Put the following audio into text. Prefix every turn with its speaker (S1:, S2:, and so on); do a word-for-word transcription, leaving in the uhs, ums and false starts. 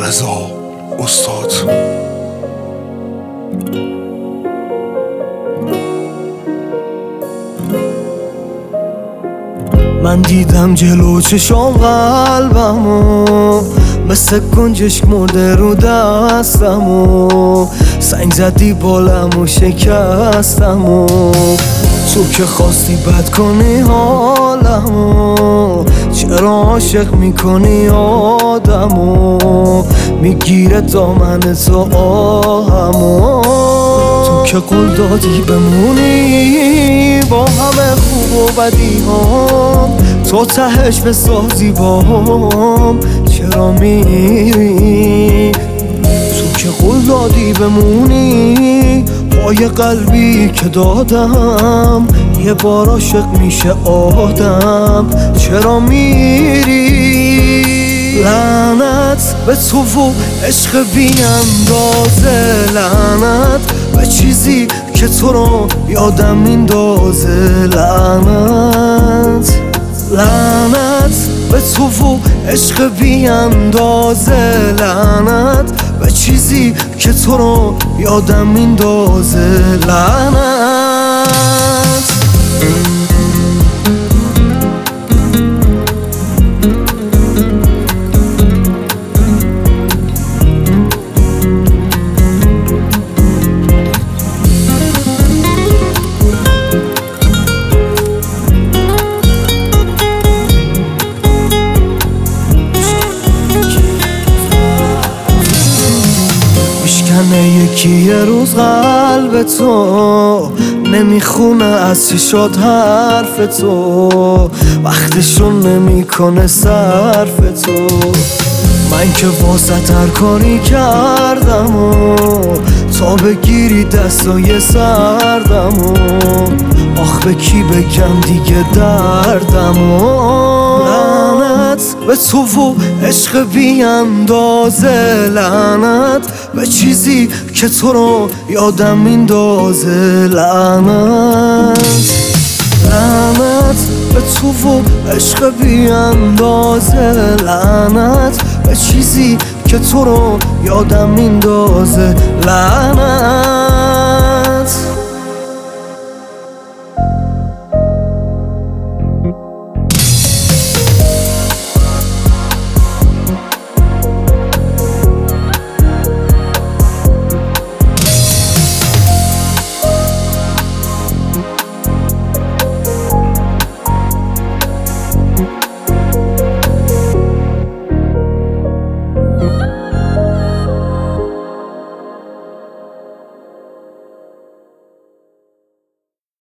S1: رضا استاد.
S2: من دیدم جلو چشام قلبمو مثل گنجشک مرده رو دستمو، سنگ زدی بالمو شکستمو. تو که خواستی بد کنی حالمو، چرا عاشق میکنی آدمو؟ میگیره دامن تو آهمو. تو که قول دادی بمونی با همه خوب و بدی هم، تو تهش بسازی با هم، چرا میری؟ تو که قول دادی بمونی با یه قلبی که دادم، یه بار عاشق میشه آدم، چرا میری؟ لعنت به تو و عشق بی اندازه، لعنت به چیزی که تو رو یادم میندازه، لعنت لعنت به تو و عشق بی اندازه، لعنت به چیزی که تو رو یادم میندازه، لعنت. میشکنه یکی یه روز قلب تو، نمیخونه از چشات حرف تو، وقتشون نمیکنه صرف تو. من که واسه هر کاری کردم و تا بگیری دستای سردمو، آخ به کی بگم دیگه دردمو؟ لعنت به تو و عشق بی اندازه، لعنت به چیزی که تو رو یادم میندازه، لعنت لعنت به تو و عشق بی اندازه، لعنت به چیزی که تو رو یادم میندازه، لعنت.